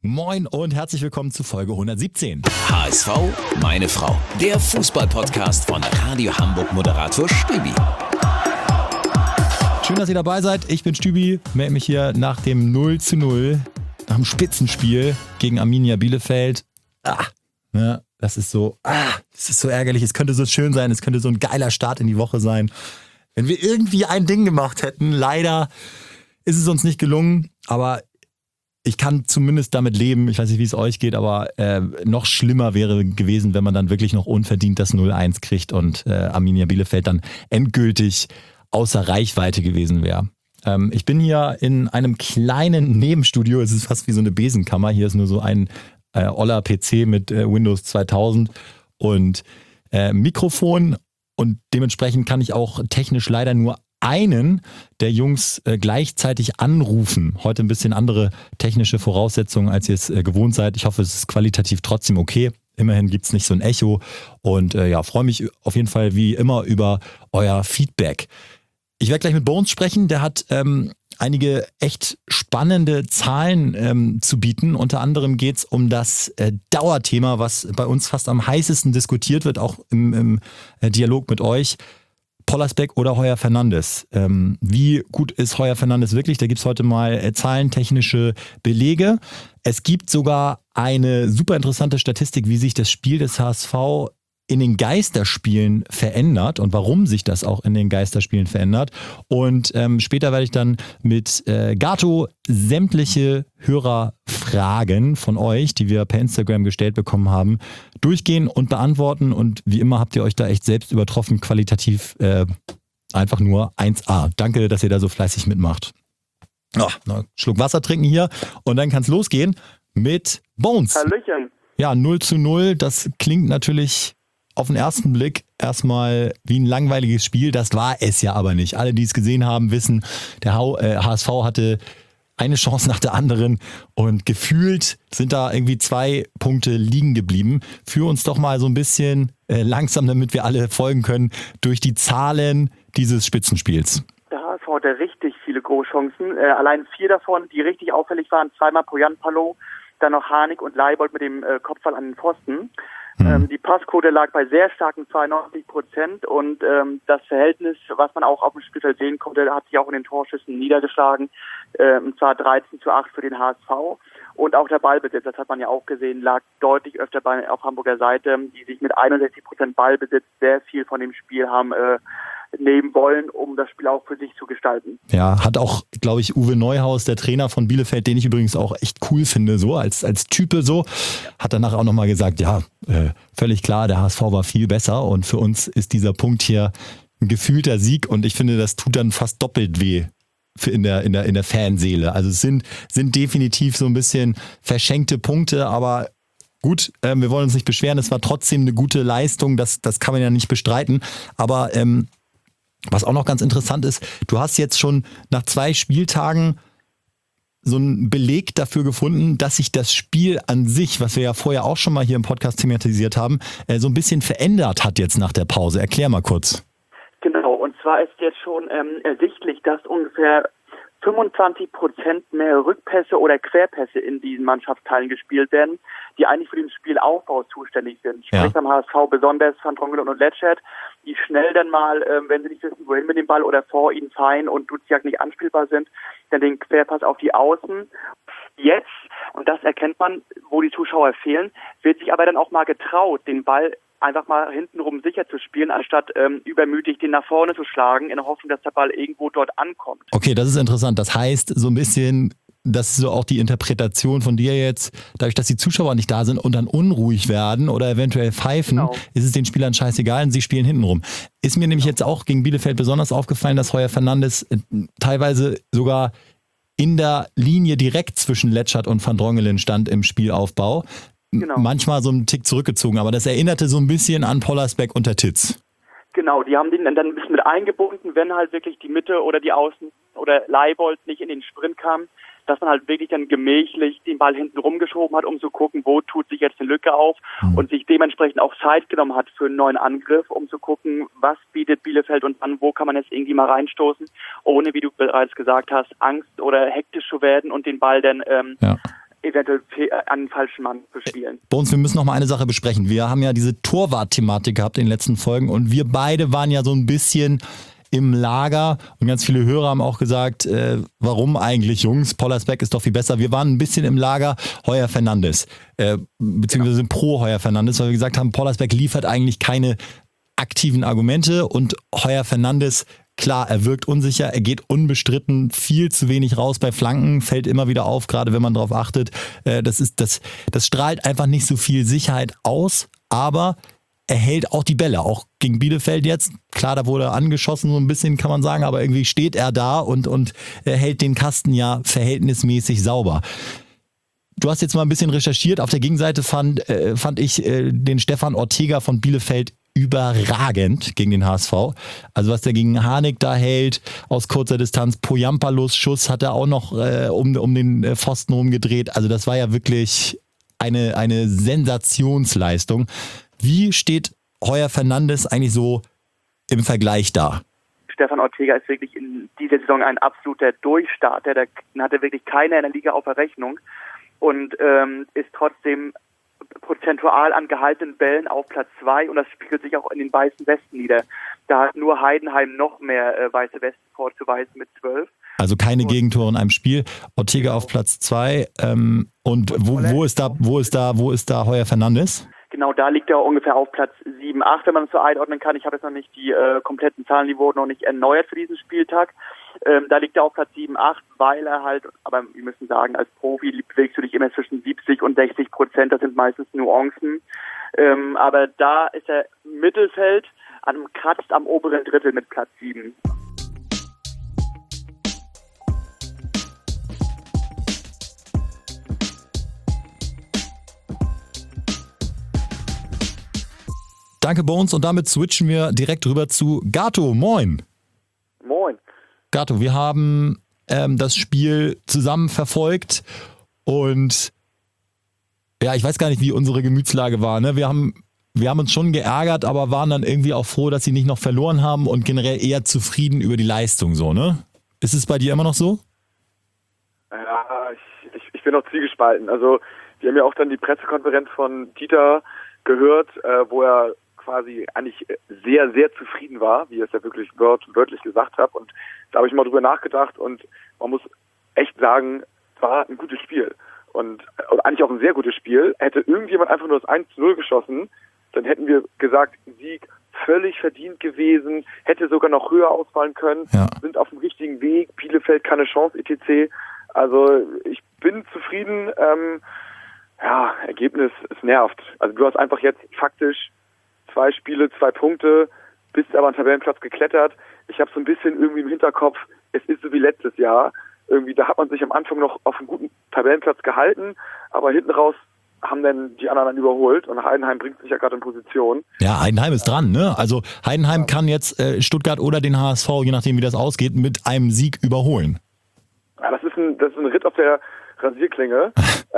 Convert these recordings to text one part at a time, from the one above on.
Moin und herzlich willkommen zu Folge 117. HSV, meine Frau. Der Fußball-Podcast von Radio Hamburg-Moderator Stübi. Schön, dass ihr dabei seid. Ich bin Stübi, melde mich hier nach dem 0:0, nach dem Spitzenspiel gegen Arminia Bielefeld. Das ist so ärgerlich. Es könnte so schön sein, es könnte so ein geiler Start in die Woche sein. Wenn wir irgendwie ein Ding gemacht hätten, leider ist es uns nicht gelungen, aber ich kann zumindest damit leben. Ich weiß nicht, wie es euch geht, aber noch schlimmer wäre gewesen, wenn man dann wirklich noch unverdient das 0:1 kriegt und Arminia Bielefeld dann endgültig außer Reichweite gewesen wäre. Ich bin hier in einem kleinen Nebenstudio. Es ist fast wie so eine Besenkammer. Hier ist nur so ein oller PC mit Windows 2000 und Mikrofon. Und dementsprechend kann ich auch technisch leider nur einen der Jungs gleichzeitig anrufen. Heute ein bisschen andere technische Voraussetzungen, als ihr es gewohnt seid. Ich hoffe, es ist qualitativ trotzdem okay. Immerhin gibt es nicht so ein Echo. Und freue mich auf jeden Fall wie immer über euer Feedback. Ich werde gleich mit Bones sprechen. Der hat einige echt spannende Zahlen zu bieten. Unter anderem geht es um das Dauerthema, was bei uns fast am heißesten diskutiert wird, auch im Dialog mit euch. Pollersbeck oder Heuer Fernandes. Wie gut ist Heuer Fernandes wirklich? Da gibt es heute mal zahlentechnische Belege. Es gibt sogar eine super interessante Statistik, wie sich das Spiel des HSV in den Geisterspielen verändert und warum sich das auch in den Geisterspielen verändert. Und später werde ich dann mit Gato sämtliche Hörerfragen von euch, die wir per Instagram gestellt bekommen haben, durchgehen und beantworten. Und wie immer habt ihr euch da echt selbst übertroffen, qualitativ einfach nur 1A. Danke, dass ihr da so fleißig mitmacht. Noch einen Schluck Wasser trinken hier und dann kann es losgehen mit Bones. Hallöchen. Ja, 0:0, das klingt natürlich auf den ersten Blick erstmal wie ein langweiliges Spiel. Das war es ja aber nicht. Alle, die es gesehen haben, wissen, der HSV hatte eine Chance nach der anderen und gefühlt sind da irgendwie 2 Punkte liegen geblieben. Führ uns doch mal so ein bisschen langsam, damit wir alle folgen können, durch die Zahlen dieses Spitzenspiels. Der HSV hatte richtig viele Großchancen. Allein 4 davon, die richtig auffällig waren. 2-mal Poyan Palo, dann noch Harnik und Leibold mit dem Kopfball an den Pfosten. Die Passquote lag bei sehr starken 92% und das Verhältnis, was man auch auf dem Spielfeld sehen konnte, hat sich auch in den Torschüssen niedergeschlagen, und zwar 13:8 für den HSV. Und auch der Ballbesitz, das hat man ja auch gesehen, lag deutlich öfter auf Hamburger Seite, die sich mit 61% Ballbesitz sehr viel von dem Spiel haben nehmen wollen, um das Spiel auch für sich zu gestalten. Ja, hat auch, glaube ich, Uwe Neuhaus, der Trainer von Bielefeld, den ich übrigens auch echt cool finde, so als Type so, hat danach auch nochmal gesagt, ja, völlig klar, der HSV war viel besser und für uns ist dieser Punkt hier ein gefühlter Sieg und ich finde, das tut dann fast doppelt weh in der Fanseele. Also es sind definitiv so ein bisschen verschenkte Punkte, aber gut, wir wollen uns nicht beschweren, es war trotzdem eine gute Leistung, das kann man ja nicht bestreiten, aber was auch noch ganz interessant ist, du hast jetzt schon nach 2 Spieltagen so einen Beleg dafür gefunden, dass sich das Spiel an sich, was wir ja vorher auch schon mal hier im Podcast thematisiert haben, so ein bisschen verändert hat jetzt nach der Pause. Erklär mal kurz. Genau, und zwar ist jetzt schon ersichtlich, dass ungefähr 25% mehr Rückpässe oder Querpässe in diesen Mannschaftsteilen gespielt werden, die eigentlich für den Spielaufbau zuständig sind. Sprich beim HSV besonders Van Drongelen und Letschert, die schnell dann mal, wenn sie nicht wissen, wohin mit dem Ball oder vor ihnen Fein und Duziak nicht anspielbar sind, dann den Querpass auf die Außen. Jetzt, und das erkennt man, wo die Zuschauer fehlen, wird sich aber dann auch mal getraut, den Ball einfach mal hintenrum sicher zu spielen, anstatt übermütig den nach vorne zu schlagen, in der Hoffnung, dass der Ball irgendwo dort ankommt. Okay, das ist interessant. Das heißt, so ein bisschen, das ist so auch die Interpretation von dir jetzt, dadurch, dass die Zuschauer nicht da sind und dann unruhig werden oder eventuell pfeifen, ist es den Spielern scheißegal und sie spielen hintenrum. Ist mir nämlich jetzt auch gegen Bielefeld besonders aufgefallen, dass Heuer Fernandes teilweise sogar in der Linie direkt zwischen Letschert und Van Drongelen stand im Spielaufbau. Genau. Manchmal so einen Tick zurückgezogen, aber das erinnerte so ein bisschen an Pollersbeck und der Titz. Genau, die haben den dann ein bisschen mit eingebunden, wenn halt wirklich die Mitte oder die Außen oder Leibold nicht in den Sprint kam, dass man halt wirklich dann gemächlich den Ball hinten rumgeschoben hat, um zu gucken, wo tut sich jetzt eine Lücke auf und sich dementsprechend auch Zeit genommen hat für einen neuen Angriff, um zu gucken, was bietet Bielefeld und an, wo kann man jetzt irgendwie mal reinstoßen, ohne, wie du bereits gesagt hast, Angst oder hektisch zu werden und den Ball dann eventuell an den falschen Mann zu spielen. Bones, wir müssen noch mal eine Sache besprechen. Wir haben ja diese Torwart-Thematik gehabt in den letzten Folgen und wir beide waren ja so ein bisschen im Lager und ganz viele Hörer haben auch gesagt, warum eigentlich, Jungs, Pollersbeck ist doch viel besser. Wir waren ein bisschen im Lager Heuer Fernandes, beziehungsweise pro Heuer Fernandes, weil wir gesagt haben, Pollersbeck liefert eigentlich keine aktiven Argumente und Heuer Fernandes, klar, er wirkt unsicher, er geht unbestritten viel zu wenig raus bei Flanken, fällt immer wieder auf, gerade wenn man darauf achtet. Das strahlt einfach nicht so viel Sicherheit aus, aber er hält auch die Bälle, auch gegen Bielefeld jetzt. Klar, da wurde er angeschossen, so ein bisschen kann man sagen, aber irgendwie steht er da und er hält den Kasten ja verhältnismäßig sauber. Du hast jetzt mal ein bisschen recherchiert. Auf der Gegenseite fand ich den Stefan Ortega von Bielefeld überragend gegen den HSV. Also was der gegen Harnik da hält, aus kurzer Distanz, Poyampalos Schuss hat er auch noch um den Pfosten rumgedreht. Also das war ja wirklich eine Sensationsleistung. Wie steht Heuer Fernandes eigentlich so im Vergleich da? Stefan Ortega ist wirklich in dieser Saison ein absoluter Durchstarter. Da hatte wirklich keiner in der Liga auf der Rechnung und ist trotzdem prozentual an gehaltenen Bällen auf Platz 2 und das spiegelt sich auch in den weißen Westen nieder. Da hat nur Heidenheim noch mehr weiße Westen vorzuweisen mit 12. Also keine Gegentore in einem Spiel. Ortega auf Platz 2. Und wo ist da Heuer Fernandes? Genau, da liegt er ungefähr auf Platz 7, 8, wenn man es so einordnen kann. Ich habe jetzt noch nicht die kompletten Zahlen, die wurden noch nicht erneuert für diesen Spieltag. Da liegt er auf Platz 7, 8, weil er halt, aber wir müssen sagen, als Profi bewegst du dich immer zwischen 70% und 60%, das sind meistens Nuancen. Aber da ist er Mittelfeld, kratzt am oberen Drittel mit Platz 7. Danke, Bones. Und damit switchen wir direkt rüber zu Gato. Moin. Moin. Gato, wir haben das Spiel zusammen verfolgt und ja, ich weiß gar nicht, wie unsere Gemütslage war. Ne? Wir haben uns schon geärgert, aber waren dann irgendwie auch froh, dass sie nicht noch verloren haben und generell eher zufrieden über die Leistung. So, ne? Ist es bei dir immer noch so? Ja, ich bin noch zwiegespalten. Also wir haben ja auch dann die Pressekonferenz von Dieter gehört, wo er quasi eigentlich sehr, sehr zufrieden war, wie er es ja wirklich wörtlich gesagt hat. Und da habe ich mal drüber nachgedacht und man muss echt sagen, es war ein gutes Spiel. Und eigentlich auch ein sehr gutes Spiel. Hätte irgendjemand einfach nur das 1:0 geschossen, dann hätten wir gesagt, Sieg völlig verdient gewesen, hätte sogar noch höher ausfallen können, sind auf dem richtigen Weg, Bielefeld keine Chance, etc. Also ich bin zufrieden. Ergebnis, es nervt. Also du hast einfach jetzt faktisch 2 Spiele, 2 Punkte, bist aber an den Tabellenplatz geklettert. Ich habe so ein bisschen irgendwie im Hinterkopf, es ist so wie letztes Jahr. Irgendwie, da hat man sich am Anfang noch auf einen guten Tabellenplatz gehalten, aber hinten raus haben dann die anderen überholt und Heidenheim bringt sich ja gerade in Position. Ja, Heidenheim ist dran, ne? Also Heidenheim kann jetzt Stuttgart oder den HSV, je nachdem wie das ausgeht, mit einem Sieg überholen. Ja, das ist ein Ritt auf der Rasierklinge.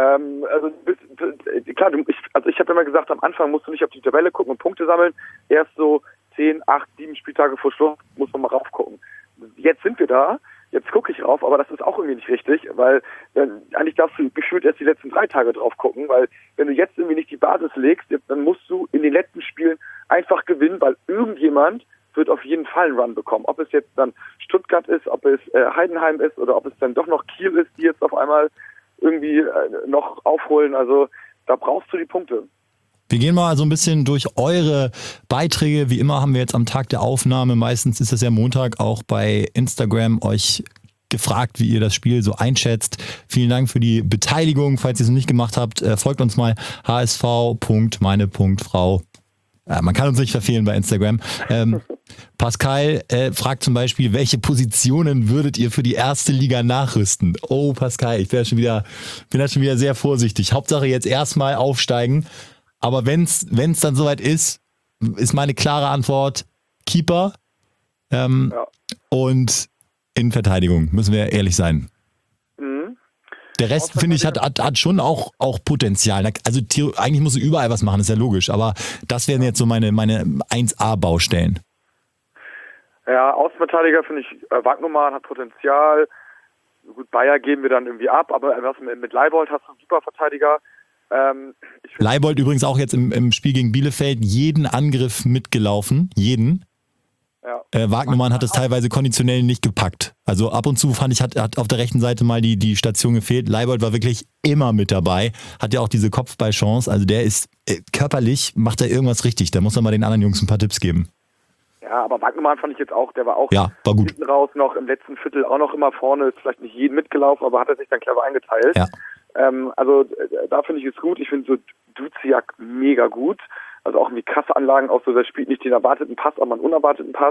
Ich habe immer gesagt, am Anfang musst du nicht auf die Tabelle gucken und Punkte sammeln. Erst so 10, 8, 7 Spieltage vor Schluss muss man mal raufgucken. Jetzt sind wir da, jetzt gucke ich rauf, aber das ist auch irgendwie nicht richtig, weil eigentlich darfst du gefühlt erst die letzten 3 Tage drauf gucken, weil wenn du jetzt irgendwie nicht die Basis legst, dann musst du in den letzten Spielen einfach gewinnen, weil irgendjemand wird auf jeden Fall einen Run bekommen. Ob es jetzt dann Stuttgart ist, ob es Heidenheim ist oder ob es dann doch noch Kiel ist, die jetzt auf einmal irgendwie noch aufholen. Also da brauchst du die Punkte. Wir gehen mal so ein bisschen durch eure Beiträge. Wie immer haben wir jetzt am Tag der Aufnahme, meistens ist es ja Montag, auch bei Instagram euch gefragt, wie ihr das Spiel so einschätzt. Vielen Dank für die Beteiligung. Falls ihr es noch nicht gemacht habt, folgt uns mal hsv.meine.frau. Man kann uns nicht verfehlen bei Instagram. Pascal fragt zum Beispiel, welche Positionen würdet ihr für die erste Liga nachrüsten? Oh, Pascal, ich bin da schon wieder sehr vorsichtig. Hauptsache jetzt erstmal aufsteigen. Aber wenn's dann soweit ist meine klare Antwort Keeper und Innenverteidigung, müssen wir ehrlich sein. Mhm. Der Rest, finde ich, hat schon auch Potenzial. Also eigentlich musst du überall was machen, ist ja logisch. Aber das wären jetzt so meine 1A-Baustellen. Ja, Außenverteidiger finde ich, Wagnumann hat Potenzial. gut, Bayer geben wir dann irgendwie ab, aber mit Leibold hast du einen super Verteidiger. Leibold übrigens auch jetzt im Spiel gegen Bielefeld jeden Angriff mitgelaufen, jeden. Ja. Wagnermann hat es teilweise konditionell nicht gepackt. Also ab und zu fand ich, hat auf der rechten Seite mal die Station gefehlt. Leibold war wirklich immer mit dabei, hat ja auch diese Kopfballchance. Also der ist körperlich, macht er irgendwas richtig. Da muss er mal den anderen Jungs ein paar Tipps geben. Ja, aber Wagnermann fand ich jetzt auch, der war auch war gut. Hinten raus noch im letzten Viertel auch noch immer vorne, ist vielleicht nicht jeden mitgelaufen, aber hat er sich dann clever eingeteilt. Ja. Also da finde ich es gut. Ich finde so Duziak mega gut. Also auch irgendwie krasse Anlagen, auch so, der spielt nicht den erwarteten Pass, aber einen unerwarteten Pass.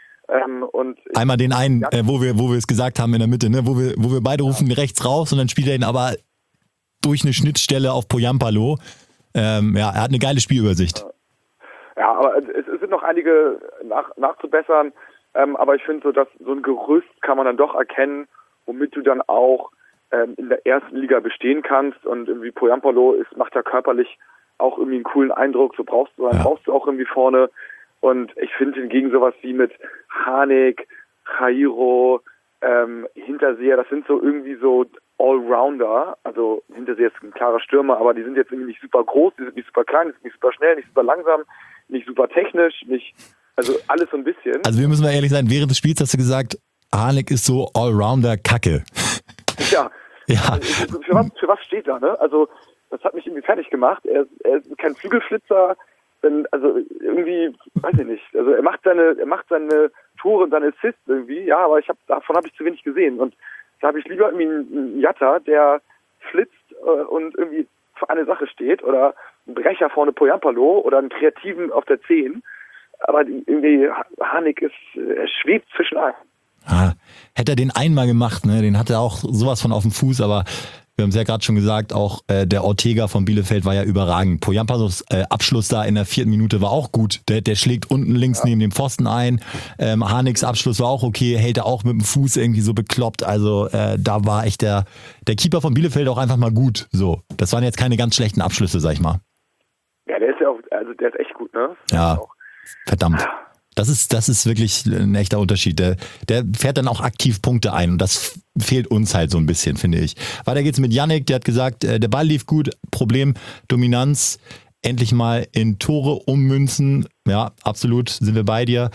Und einmal den einen, wo wir es gesagt haben in der Mitte, ne? wo wir beide rufen rechts raus und dann spielt er ihn aber durch eine Schnittstelle auf Poyampalo. Er hat eine geile Spielübersicht. Ja, aber es sind noch einige nachzubessern. Aber ich finde so, dass so ein Gerüst kann man dann doch erkennen, womit du dann auch in der ersten Liga bestehen kannst. Und irgendwie Poyampalo macht ja körperlich auch irgendwie einen coolen Eindruck. So brauchst du auch irgendwie vorne. Und ich finde hingegen sowas wie mit Harnik, Jairo, Hinterseher, das sind so irgendwie so Allrounder. Also Hinterseher ist ein klarer Stürmer, aber die sind jetzt irgendwie nicht super groß, die sind nicht super klein, die sind nicht super schnell, nicht super langsam, nicht super technisch, also alles so ein bisschen. Also wir müssen mal ehrlich sein, während des Spiels hast du gesagt, Harnik ist so Allrounder-Kacke. Ja. Ja. Für was steht da, ne? Also das hat mich irgendwie fertig gemacht. Er ist kein Flügelflitzer, also irgendwie, weiß ich nicht. Also er macht seine Tore und seine Assists irgendwie, ja, aber davon habe ich zu wenig gesehen. Und da habe ich lieber irgendwie einen Jatta, der flitzt und irgendwie für eine Sache steht, oder einen Brecher vorne Poyampalo oder einen Kreativen auf der 10. Aber irgendwie Harnik er schwebt zwischen allen. Hätte er den einmal gemacht, ne? Den hat er auch sowas von auf dem Fuß, aber wir haben es ja gerade schon gesagt, auch der Ortega von Bielefeld war ja überragend. Poyampalos Abschluss da in der 4. Minute war auch gut. Der schlägt unten links neben dem Pfosten ein. Harniks Abschluss war auch okay, hält er auch mit dem Fuß irgendwie so bekloppt. Also da war echt der Keeper von Bielefeld auch einfach mal gut. So, das waren jetzt keine ganz schlechten Abschlüsse, sag ich mal. Ja, der ist ja auch, also der ist echt gut, ne? Ja, verdammt. Das ist wirklich ein echter Unterschied. Der fährt dann auch aktiv Punkte ein und das fehlt uns halt so ein bisschen, finde ich. Weiter geht's mit Yannick, der hat gesagt, der Ball lief gut, Problem, Dominanz, endlich mal in Tore ummünzen. Ja, absolut, sind wir bei dir.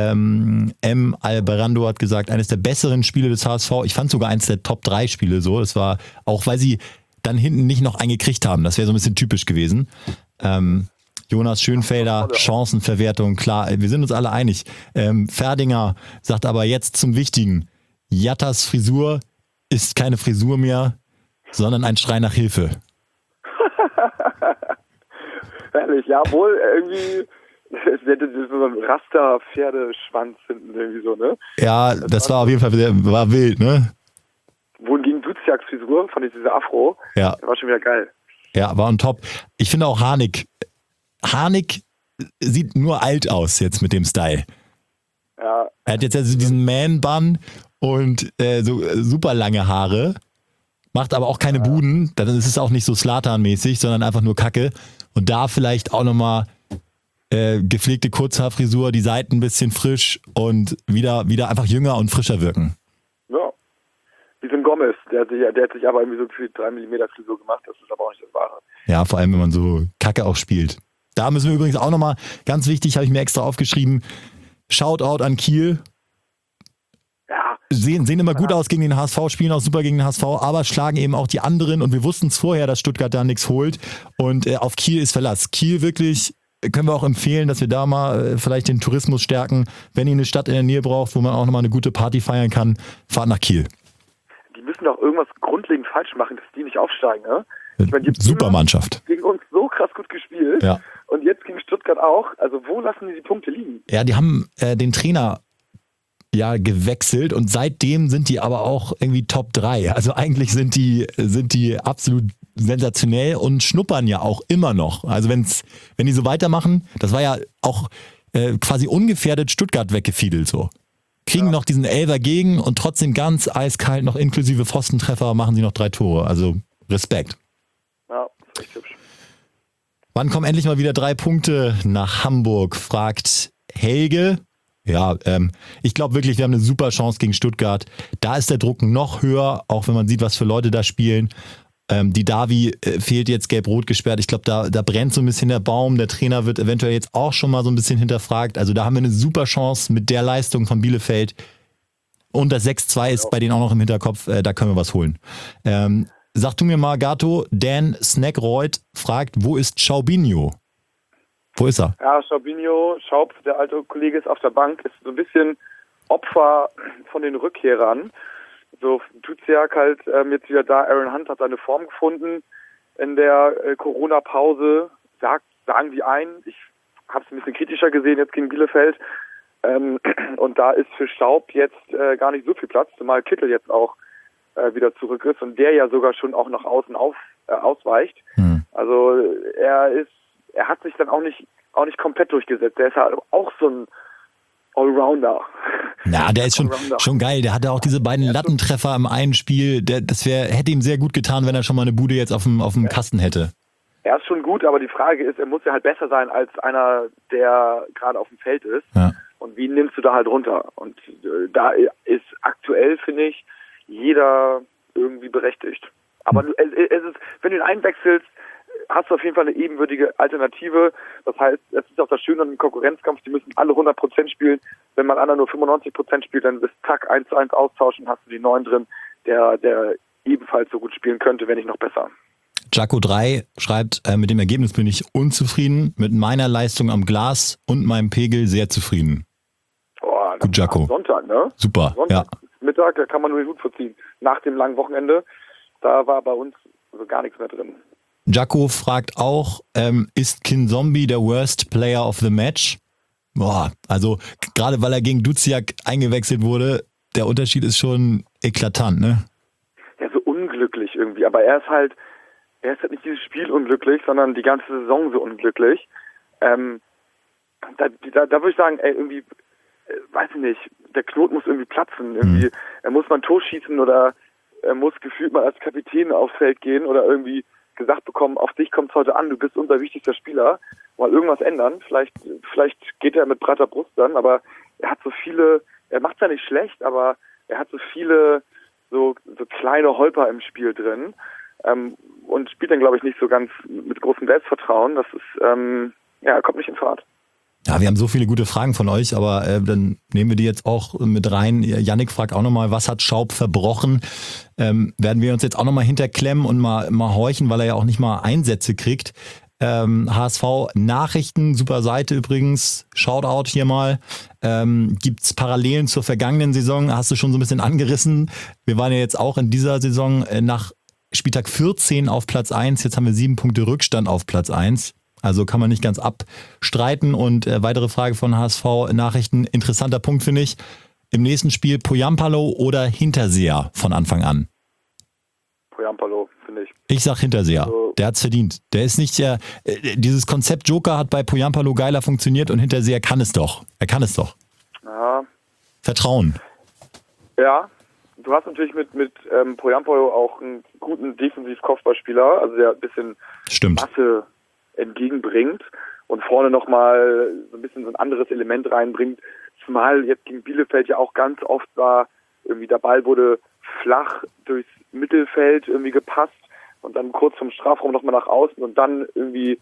Alberando hat gesagt, eines der besseren Spiele des HSV. Ich fand sogar eines der Top 3 Spiele so. Das war auch, weil sie dann hinten nicht noch einen gekriegt haben. Das wäre so ein bisschen typisch gewesen. Jonas Schönfelder, Chancenverwertung, klar, wir sind uns alle einig. Ferdinger sagt aber jetzt zum Wichtigen, Jattas Frisur ist keine Frisur mehr, sondern ein Schrei nach Hilfe. Ehrlich, ja, wohl irgendwie, es hätte so ein Raster-Pferdeschwanz hinten irgendwie so, ne? Ja, das war auf jeden Fall war wild, ne? Wohingegen Duziaks Frisur, fand ich diese Afro, ja. Der war schon wieder geil. Ja, war on top. Ich finde auch Harnik sieht nur alt aus jetzt mit dem Style. Ja. Er hat jetzt also diesen Man-Bun und so super lange Haare, macht aber auch keine Buden, dann ist es auch nicht so Zlatan-mäßig, sondern einfach nur Kacke. Und da vielleicht auch nochmal gepflegte Kurzhaarfrisur, die Seiten ein bisschen frisch und wieder einfach jünger und frischer wirken. Ja, wie so ein Gomez, der hat sich aber irgendwie so gefühlt 3 mm Frisur gemacht, das ist aber auch nicht das Wahre. Ja, vor allem, wenn man so Kacke auch spielt. Da müssen wir übrigens auch nochmal, ganz wichtig, habe ich mir extra aufgeschrieben, Shoutout an Kiel. Ja. Sehen immer gut aus gegen den HSV, spielen auch super gegen den HSV, aber schlagen eben auch die anderen und wir wussten es vorher, dass Stuttgart da nichts holt und auf Kiel ist Verlass. Kiel wirklich, können wir auch empfehlen, dass wir da mal vielleicht den Tourismus stärken. Wenn ihr eine Stadt in der Nähe braucht, wo man auch nochmal eine gute Party feiern kann, fahrt nach Kiel. Die müssen doch irgendwas grundlegend falsch machen, dass die nicht aufsteigen, ne? Ich meine, super Mannschaft. Gegen uns so krass gut gespielt. Ja. Und jetzt gegen Stuttgart auch. Also wo lassen die Punkte liegen? Ja, die haben den Trainer gewechselt und seitdem sind die aber auch irgendwie Top 3. Also eigentlich sind die absolut sensationell und schnuppern ja auch immer noch. Also wenn die so weitermachen, das war ja auch quasi ungefährdet Stuttgart weggefiedelt so. Kriegen noch diesen Elfer gegen und trotzdem ganz eiskalt noch inklusive Pfostentreffer machen sie noch 3 Tore. Also Respekt. Ja, das ist echt hübsch. Wann kommen endlich mal wieder 3 Punkte nach Hamburg, fragt Helge. Ja, ich glaube wirklich, wir haben eine super Chance gegen Stuttgart. Da ist der Druck noch höher, auch wenn man sieht, was für Leute da spielen. Die Davi fehlt jetzt gelb-rot gesperrt. Ich glaube, da brennt so ein bisschen der Baum. Der Trainer wird eventuell jetzt auch schon mal so ein bisschen hinterfragt. Also da haben wir eine super Chance mit der Leistung von Bielefeld. Und das 6-2 ist bei denen auch noch im Hinterkopf. Da können wir was holen. Sag du mir mal, Gato, Dan Snackreuth fragt, wo ist Schaubinho? Wo ist er? Ja, Schaub, der alte Kollege ist auf der Bank, ist so ein bisschen Opfer von den Rückkehrern. So Duziak halt jetzt wieder da. Aaron Hunt hat seine Form gefunden in der Corona-Pause. Sagen die ein. Ich habe es ein bisschen kritischer gesehen jetzt gegen Bielefeld. Und da ist für Schaub jetzt gar nicht so viel Platz, zumal Kittel jetzt auch wieder zurück ist und der ja sogar schon auch nach außen ausweicht. Also er hat sich dann auch nicht komplett durchgesetzt. Der ist halt auch so ein Allrounder. Ja, der ist schon geil. Der hatte auch diese beiden Lattentreffer im einen Spiel. Hätte ihm sehr gut getan, wenn er schon mal eine Bude jetzt auf dem Kasten hätte. Er ist schon gut, aber die Frage ist, er muss ja halt besser sein als einer, der gerade auf dem Feld ist. Ja. Und wie nimmst du da halt runter? Und da ist aktuell, finde ich, jeder irgendwie berechtigt. Aber wenn du ihn einwechselst, hast du auf jeden Fall eine ebenwürdige Alternative. Das heißt, es ist auch das Schöne an dem Konkurrenzkampf, die müssen alle 100% spielen. Wenn man einer nur 95% spielt, dann bist zack, 1:1 austauschen, hast du die 9 drin, der ebenfalls so gut spielen könnte, wenn nicht noch besser. Jaco 3 schreibt, mit dem Ergebnis bin ich unzufrieden, mit meiner Leistung am Glas und meinem Pegel sehr zufrieden. Boah, gut, Jaco. Sonntag, ne? Super, Sonntag, ja. Mittag, da kann man nur den Hut verziehen. Nach dem langen Wochenende, da war bei uns so gar nichts mehr drin. Jaco fragt auch, ist Kinzombie der Worst Player of the Match? Boah, also gerade weil er gegen Duziak eingewechselt wurde, der Unterschied ist schon eklatant, ne? Ja, so unglücklich irgendwie, aber er ist halt nicht dieses Spiel unglücklich, sondern die ganze Saison so unglücklich. Da würde ich sagen, irgendwie, weiß ich nicht, der Knoten muss irgendwie platzen. Irgendwie, er muss mal ein Tor schießen oder er muss gefühlt mal als Kapitän aufs Feld gehen oder irgendwie gesagt bekommen, auf dich kommt es heute an, du bist unser wichtigster Spieler. Mal irgendwas ändern. Vielleicht geht er mit breiter Brust dann, aber er hat so viele, er macht es ja nicht schlecht, aber er hat so viele so kleine Holper im Spiel drin. Und spielt dann, glaube ich, nicht so ganz mit großem Selbstvertrauen. Das ist, kommt nicht in Fahrt. Ja, wir haben so viele gute Fragen von euch, aber dann nehmen wir die jetzt auch mit rein. Yannick fragt auch nochmal, was hat Schaub verbrochen? Werden wir uns jetzt auch nochmal hinterklemmen und mal horchen, weil er ja auch nicht mal Einsätze kriegt. HSV Nachrichten, super Seite übrigens, Shoutout hier mal. Gibt's Parallelen zur vergangenen Saison? Hast du schon so ein bisschen angerissen. Wir waren ja jetzt auch in dieser Saison nach Spieltag 14 auf Platz 1, jetzt haben wir 7 Punkte Rückstand auf Platz 1. Also kann man nicht ganz abstreiten. Und weitere Frage von HSV Nachrichten. Interessanter Punkt finde ich. Im nächsten Spiel Poyampalo oder Hinterseher von Anfang an? Poyampalo, finde ich. Ich sag Hinterseher. Also, der hat's verdient. Der ist nicht dieses Konzept Joker hat bei Poyampalo geiler funktioniert und Hinterseher kann es doch. Er kann es doch. Ja. Vertrauen. Ja. Du hast natürlich mit Poyampalo auch einen guten Defensiv-Kopfballspieler, also der ein bisschen Masse entgegenbringt und vorne nochmal so ein bisschen so ein anderes Element reinbringt. Zumal jetzt gegen Bielefeld ja auch ganz oft war, irgendwie der Ball wurde flach durchs Mittelfeld irgendwie gepasst und dann kurz vom Strafraum nochmal nach außen und dann irgendwie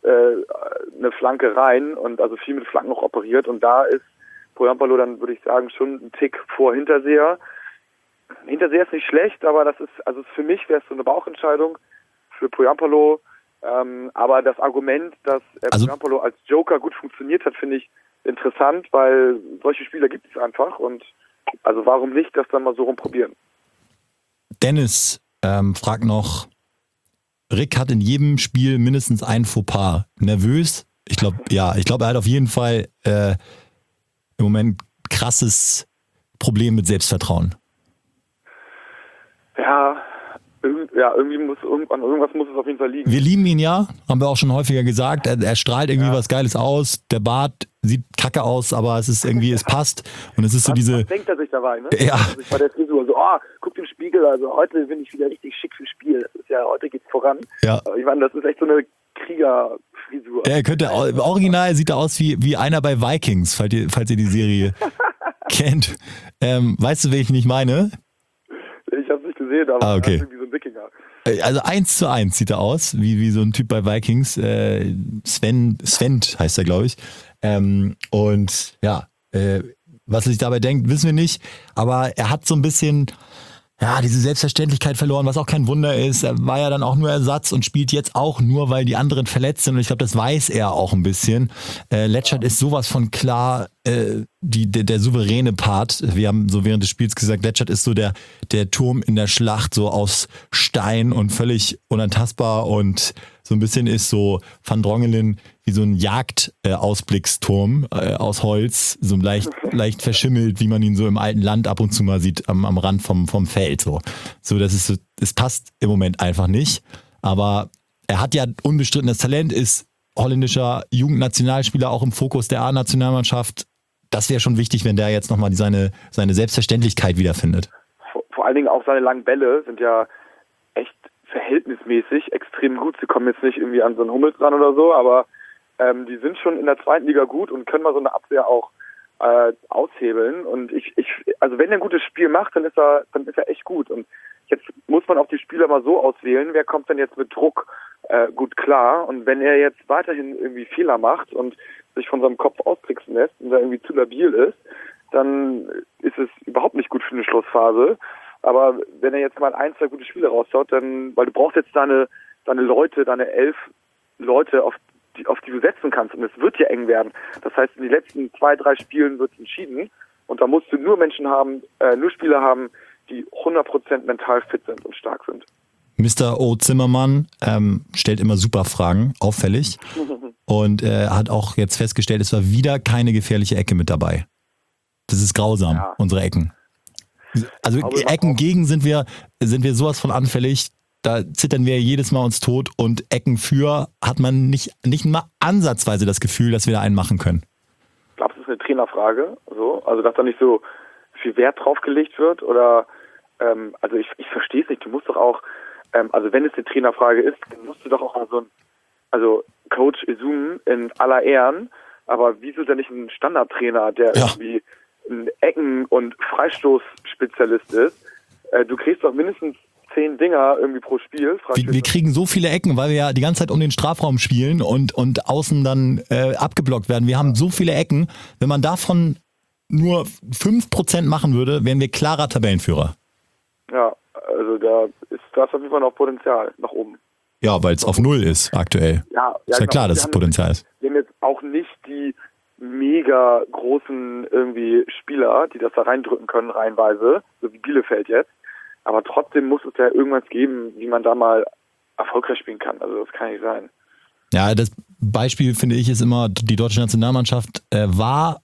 eine Flanke rein und also viel mit Flanken noch operiert und da ist Poyampalo dann, würde ich sagen, schon ein Tick vor Hinterseher. Hinterseher ist nicht schlecht, aber das ist, also für mich wäre es so eine Bauchentscheidung für Poyampalo. Aber das Argument, dass Poyampalo als Joker gut funktioniert hat, finde ich interessant, weil solche Spieler gibt es einfach und also warum nicht das dann mal so rumprobieren? Dennis fragt noch, Rick hat in jedem Spiel mindestens ein Fauxpas. Nervös? Ich glaube, er hat auf jeden Fall im Moment krasses Problem mit Selbstvertrauen. Irgendwas muss es auf jeden Fall liegen. Wir lieben ihn ja, haben wir auch schon häufiger gesagt. Er strahlt irgendwie was Geiles aus. Der Bart sieht kacke aus, aber es ist irgendwie, es passt. Und es ist so diese. Was denkt er sich dabei, ne? Ja. Also ich war der Frisur so, guck im Spiegel, also heute bin ich wieder richtig schick fürs Spiel. Das ist ja, heute geht's voran. Ja. Aber ich meine, das ist echt so eine Kriegerfrisur. Er könnte, im Original sieht er aus wie einer bei Vikings, falls ihr die Serie kennt. Weißt du, wen ich nicht meine? Ich habe es nicht gesehen, aber okay. er ist irgendwie so ein Wikinger. Also 1:1 sieht er aus, wie so ein Typ bei Vikings. Sven heißt er, glaube ich. Und ja, was er sich dabei denkt, wissen wir nicht. Aber er hat so ein bisschen diese Selbstverständlichkeit verloren, was auch kein Wunder ist. Er war ja dann auch nur Ersatz und spielt jetzt auch nur, weil die anderen verletzt sind. Und ich glaube, das weiß er auch ein bisschen. Letschert ist sowas von klar der souveräne Part. Wir haben so während des Spiels gesagt, Letschert ist so der Turm in der Schlacht, so aus Stein und völlig unantastbar. Und so ein bisschen ist so Van Drongelen wie so ein Jagdausblicksturm aus Holz, so leicht verschimmelt, wie man ihn so im alten Land ab und zu mal sieht, am Rand vom Feld. So das passt im Moment einfach nicht. Aber er hat ja unbestrittenes Talent, ist holländischer Jugendnationalspieler, auch im Fokus der A-Nationalmannschaft. Das wäre schon wichtig, wenn der jetzt nochmal seine Selbstverständlichkeit wiederfindet. Vor allen Dingen auch seine langen Bälle sind ja echt verhältnismäßig extrem gut. Sie kommen jetzt nicht irgendwie an so einen Hummels ran oder so, aber die sind schon in der zweiten Liga gut und können mal so eine Abwehr auch aushebeln. Und also wenn er ein gutes Spiel macht, dann ist er echt gut. Und jetzt muss man auch die Spieler mal so auswählen, wer kommt denn jetzt mit Druck gut klar. Und wenn er jetzt weiterhin irgendwie Fehler macht und sich von seinem Kopf austricksen lässt und da irgendwie zu labil ist, dann ist es überhaupt nicht gut für eine Schlussphase. Aber wenn er jetzt mal 1-2 gute Spiele raushaut, dann, weil du brauchst jetzt deine Leute, deine 11 Leute, auf die du setzen kannst. Und es wird ja eng werden. Das heißt, in den letzten 2-3 Spielen wird es entschieden. Und da musst du nur nur Spieler haben, die 100% mental fit sind und stark sind. Mr. O. Zimmermann stellt immer super Fragen, auffällig. Und hat auch jetzt festgestellt, es war wieder keine gefährliche Ecke mit dabei. Das ist grausam, unsere Ecken. Also Ecken gegen sind wir sowas von anfällig. Da zittern wir jedes Mal uns tot. Und Ecken für hat man nicht mal ansatzweise das Gefühl, dass wir da einen machen können. Ich glaube, es ist eine Trainerfrage. Also dass da nicht so viel Wert drauf gelegt wird. Oder also ich verstehe es nicht. Du musst doch auch also wenn es eine Trainerfrage ist, dann musst du doch auch mal also Coach Izum in aller Ehren, aber wieso denn nicht ein Standardtrainer, der irgendwie ein Ecken- und Freistoßspezialist ist? Du kriegst doch mindestens 10 Dinger irgendwie pro Spiel. Wir kriegen so viele Ecken, weil wir ja die ganze Zeit um den Strafraum spielen und außen dann abgeblockt werden. Wir haben so viele Ecken. Wenn man davon nur 5% machen würde, wären wir klarer Tabellenführer. Ja, also da ist auf jeden Fall noch Potenzial nach oben. Ja, weil es auf 0 ist aktuell. Ja, ist ja klar, dass es Potenzial ist. Wir haben jetzt auch nicht die mega großen irgendwie Spieler, die das da reindrücken können, reihenweise, so wie Bielefeld jetzt. Aber trotzdem muss es ja irgendwas geben, wie man da mal erfolgreich spielen kann. Also das kann nicht sein. Ja, das Beispiel, finde ich, ist immer, die deutsche Nationalmannschaft war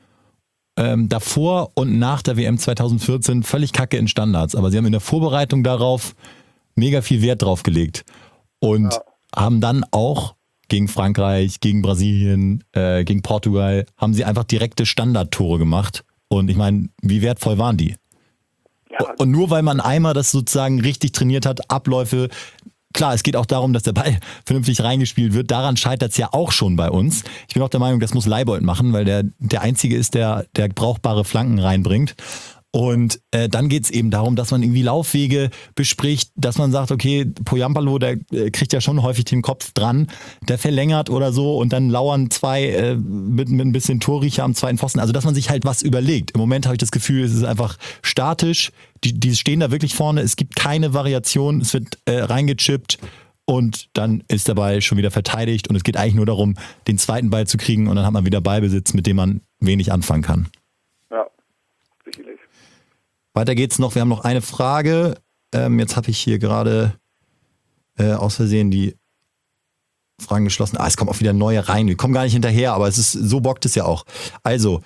davor und nach der WM 2014 völlig kacke in Standards. Aber sie haben in der Vorbereitung darauf mega viel Wert drauf gelegt. Und haben dann auch gegen Frankreich, gegen Brasilien, gegen Portugal, haben sie einfach direkte Standardtore gemacht. Und ich meine, wie wertvoll waren die? Ja. Und nur weil man einmal das sozusagen richtig trainiert hat, Abläufe, klar, es geht auch darum, dass der Ball vernünftig reingespielt wird. Daran scheitert es ja auch schon bei uns. Ich bin auch der Meinung, das muss Leibold machen, weil der Einzige ist, der brauchbare Flanken reinbringt. Und dann geht es eben darum, dass man irgendwie Laufwege bespricht, dass man sagt, okay, Poyampalo, der kriegt ja schon häufig den Kopf dran, der verlängert oder so und dann lauern zwei mit ein bisschen Torriecher am zweiten Pfosten. Also dass man sich halt was überlegt. Im Moment habe ich das Gefühl, es ist einfach statisch. Die stehen da wirklich vorne, es gibt keine Variation, es wird reingechippt und dann ist der Ball schon wieder verteidigt und es geht eigentlich nur darum, den zweiten Ball zu kriegen und dann hat man wieder Ballbesitz, mit dem man wenig anfangen kann. Ja, sicherlich. Weiter geht's noch. Wir haben noch eine Frage. Jetzt habe ich hier gerade aus Versehen die Fragen geschlossen. Es kommen auch wieder neue rein. Wir kommen gar nicht hinterher, aber so bockt es ja auch. Also,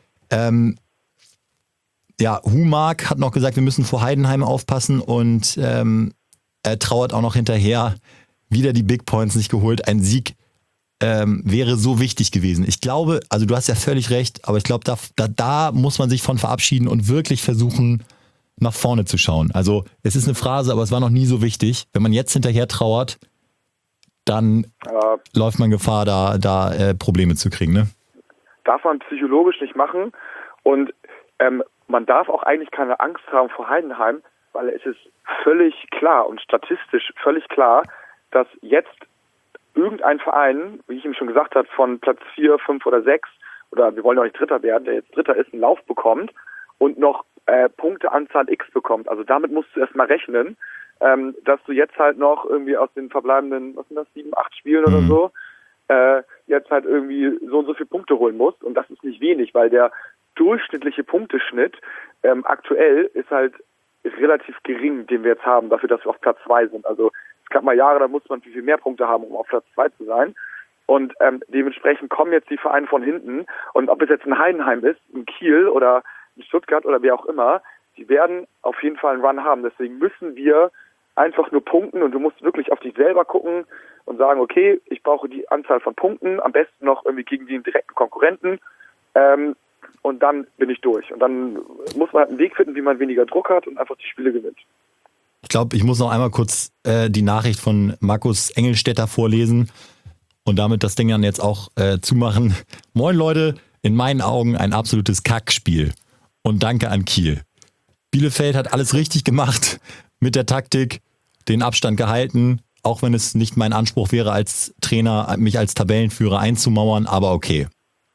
Humark hat noch gesagt, wir müssen vor Heidenheim aufpassen und er trauert auch noch hinterher. Wieder die Big Points nicht geholt. Ein Sieg wäre so wichtig gewesen. Ich glaube, also du hast ja völlig recht, aber ich glaube, da muss man sich von verabschieden und wirklich versuchen, nach vorne zu schauen. Also es ist eine Phrase, aber es war noch nie so wichtig. Wenn man jetzt hinterher trauert, dann läuft man Gefahr, da Probleme zu kriegen, ne? Darf man psychologisch nicht machen und man darf auch eigentlich keine Angst haben vor Heidenheim, weil es ist völlig klar und statistisch völlig klar, dass jetzt irgendein Verein, wie ich ihm schon gesagt habe, von Platz 4, 5 oder 6, oder wir wollen auch nicht Dritter werden, der jetzt Dritter ist, einen Lauf bekommt und noch Punkteanzahl X bekommt. Also damit musst du erstmal rechnen, dass du jetzt halt noch irgendwie aus den verbleibenden, 7, 8 Spielen oder so, jetzt halt irgendwie so und so viele Punkte holen musst. Und das ist nicht wenig, weil der durchschnittliche Punkteschnitt aktuell ist halt relativ gering, den wir jetzt haben, dafür, dass wir auf Platz 2 sind. Also es gab mal Jahre, da musste man viel mehr Punkte haben, um auf Platz 2 zu sein. Und dementsprechend kommen jetzt die Vereine von hinten. Und ob es jetzt ein Heidenheim ist, ein Kiel oder ein Stuttgart oder wer auch immer, die werden auf jeden Fall einen Run haben. Deswegen müssen wir einfach nur punkten und du musst wirklich auf dich selber gucken und sagen, okay, ich brauche die Anzahl von Punkten, am besten noch irgendwie gegen den direkten Konkurrenten. Und dann bin ich durch. Und dann muss man halt einen Weg finden, wie man weniger Druck hat und einfach die Spiele gewinnt. Ich glaube, ich muss noch einmal kurz die Nachricht von Markus Engelstetter vorlesen und damit das Ding dann jetzt auch zumachen. Moin Leute, in meinen Augen ein absolutes Kackspiel. Und danke an Kiel. Bielefeld hat alles richtig gemacht mit der Taktik, den Abstand gehalten, auch wenn es nicht mein Anspruch wäre, als Trainer mich als Tabellenführer einzumauern, aber okay.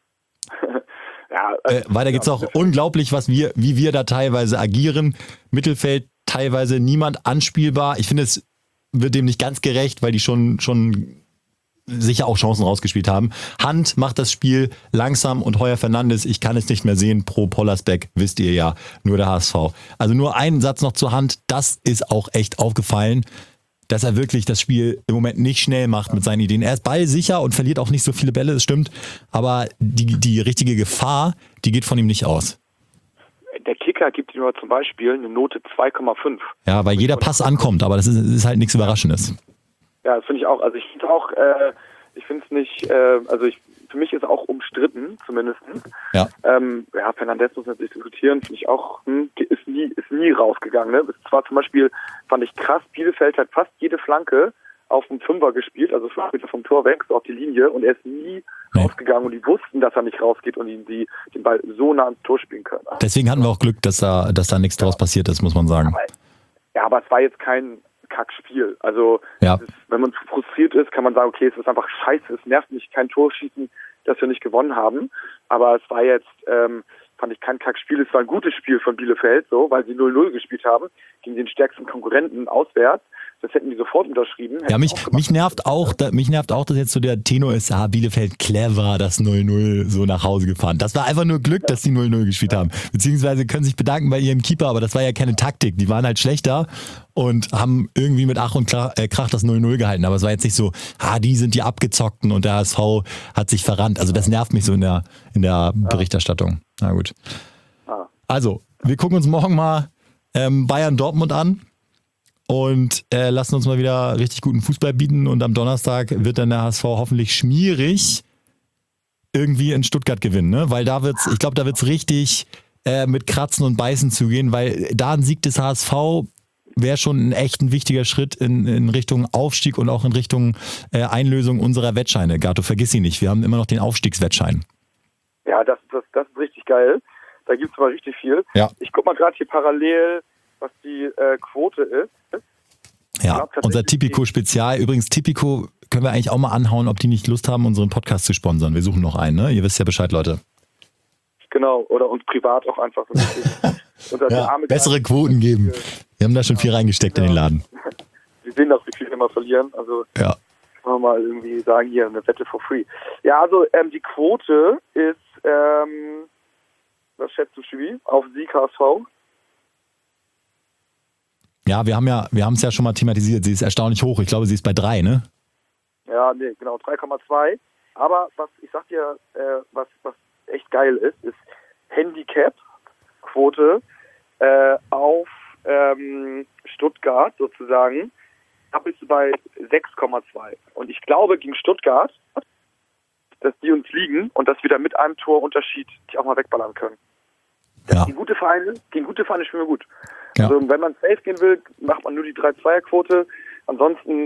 Weiter geht's auch unglaublich, wie wir da teilweise agieren. Mittelfeld teilweise niemand anspielbar. Ich finde, es wird dem nicht ganz gerecht, weil die schon sicher auch Chancen rausgespielt haben. Hand macht das Spiel langsam und Heuer Fernandes, ich kann es nicht mehr sehen, pro Pollersbeck, wisst ihr ja, nur der HSV. Also nur einen Satz noch zur Hand, das ist auch echt aufgefallen, dass er wirklich das Spiel im Moment nicht schnell macht mit seinen Ideen. Er ist ballsicher und verliert auch nicht so viele Bälle, das stimmt, aber die richtige Gefahr, die geht von ihm nicht aus. Der Kicker gibt ihm aber zum Beispiel eine Note 2,5. Ja, weil jeder Pass ankommt, aber das ist halt nichts Überraschendes. Ja, das finde ich auch. Also ich finde auch, ich finde es nicht, für mich ist auch umstritten, zumindest. Ja. Fernandes muss natürlich diskutieren, finde ich auch, ist nie rausgegangen. Ne? Es war zum Beispiel, fand ich krass, Bielefeld hat fast jede Flanke auf dem Fünfer gespielt, also 5 Meter vom Tor weg, so auf die Linie, und er ist nie rausgegangen und die wussten, dass er nicht rausgeht und ihn den Ball so nah ans Tor spielen können. Deswegen hatten wir auch Glück, dass da nichts draus passiert ist, muss man sagen. Aber es war jetzt kein Kackspiel. Also wenn man frustriert ist, kann man sagen, okay, es ist einfach scheiße, es nervt mich, kein Tor schießen, dass wir nicht gewonnen haben. Aber es war jetzt, fand ich kein Kackspiel, es war ein gutes Spiel von Bielefeld, so, weil sie 0-0 gespielt haben, gegen den stärksten Konkurrenten auswärts. Das hätten die sofort unterschrieben. Ja, mich nervt auch, dass jetzt so der Tenor ist, Bielefeld clever, das 0-0 so nach Hause gefahren. Das war einfach nur Glück, dass die 0-0 gespielt haben. Beziehungsweise können sich bedanken bei ihrem Keeper, aber das war ja keine Taktik. Die waren halt schlechter und haben irgendwie mit Ach und Krach das 0-0 gehalten. Aber es war jetzt nicht so, die sind die Abgezockten und der HSV hat sich verrannt. Also das nervt mich so in der Berichterstattung. Na gut. Also, wir gucken uns morgen mal Bayern-Dortmund an. Und lassen uns mal wieder richtig guten Fußball bieten. Und am Donnerstag wird dann der HSV hoffentlich schmierig irgendwie in Stuttgart gewinnen. Ne? Weil da wird's richtig mit Kratzen und Beißen zugehen. Weil da ein Sieg des HSV wäre schon ein echt ein wichtiger Schritt in Richtung Aufstieg und auch in Richtung Einlösung unserer Wettscheine. Gato, vergiss sie nicht. Wir haben immer noch den Aufstiegswettschein. Ja, das ist richtig geil. Da gibt's mal richtig viel. Ja. Ich guck mal gerade hier parallel, was die Quote ist. Ja, unser Tipico-Spezial. Übrigens, Tipico können wir eigentlich auch mal anhauen, ob die nicht Lust haben, unseren Podcast zu sponsern. Wir suchen noch einen, ne? Ihr wisst ja Bescheid, Leute. Genau, oder uns privat auch einfach. Bessere Quoten geben. Wir haben da schon viel reingesteckt in den Laden. Wir sehen, dass wir viel immer verlieren. Also können wir mal irgendwie sagen, hier eine Wette for free. Ja, also die Quote ist, was schätzt du, Schibi, auf Sieg HSV? Ja, wir haben es ja schon mal thematisiert. Sie ist erstaunlich hoch. Ich glaube, sie ist bei 3, ne? Ja, nee, genau, 3,2. Aber ich sag dir, was echt geil ist Handicap-Quote auf Stuttgart sozusagen. Da bist du bei 6,2. Und ich glaube gegen Stuttgart, dass die uns liegen und dass wir da mit einem Torunterschied die auch mal wegballern können. Ja. Gegen gute Vereine spielen wir gut. Ja. Also wenn man safe gehen will, macht man nur die 3-2er-Quote. Ansonsten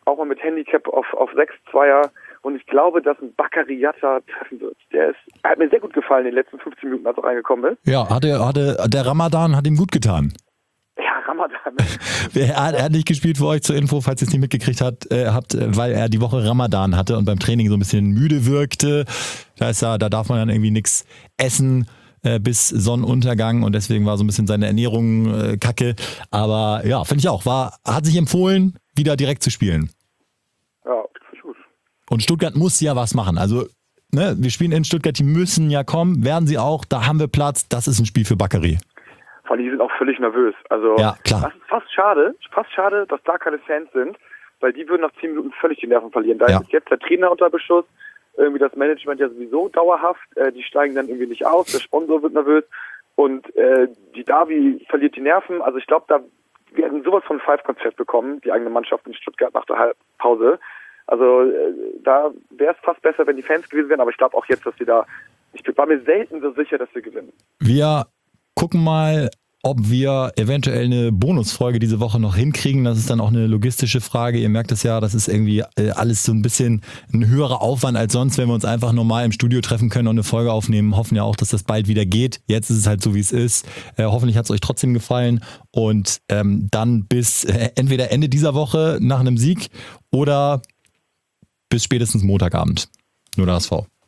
auch mal mit Handicap auf 6-2er. Und ich glaube, dass ein Bakary Yatta treffen wird. Hat mir sehr gut gefallen in den letzten 15 Minuten, als er reingekommen ist. Ja, der Ramadan hat ihm gut getan. Ja, Ramadan. Er hat nicht gespielt für euch zur Info, falls ihr es nicht mitgekriegt habt, weil er die Woche Ramadan hatte und beim Training so ein bisschen müde wirkte. Da darf man dann irgendwie nichts essen bis Sonnenuntergang und deswegen war so ein bisschen seine Ernährung kacke. Aber ja, finde ich auch, hat sich empfohlen, wieder direkt zu spielen. Ja, gut. Und Stuttgart muss ja was machen. Also, ne, wir spielen in Stuttgart, die müssen ja kommen, werden sie auch, da haben wir Platz, das ist ein Spiel für Bakary. Vor allem, die sind auch völlig nervös. Also, ja, klar. Das ist fast schade, dass da keine Fans sind, weil die würden nach 10 Minuten völlig die Nerven verlieren. Da ist jetzt der Trainer unter Beschuss, irgendwie das Management ja sowieso dauerhaft, die steigen dann irgendwie nicht aus, der Sponsor wird nervös und die Davi verliert die Nerven. Also ich glaube, wir hätten sowas von Five-Konzept bekommen, die eigene Mannschaft in Stuttgart nach der Halbpause. Also da wäre es fast besser, wenn die Fans gewesen wären, aber ich glaube auch jetzt, dass ich war mir selten so sicher, dass wir gewinnen. Wir gucken mal, ob wir eventuell eine Bonusfolge diese Woche noch hinkriegen. Das ist dann auch eine logistische Frage. Ihr merkt es ja, das ist irgendwie alles so ein bisschen ein höherer Aufwand als sonst, wenn wir uns einfach normal im Studio treffen können und eine Folge aufnehmen. Hoffen ja auch, dass das bald wieder geht. Jetzt ist es halt so, wie es ist. Hoffentlich hat es euch trotzdem gefallen. Und dann bis entweder Ende dieser Woche nach einem Sieg oder bis spätestens Montagabend. Nur der HSV.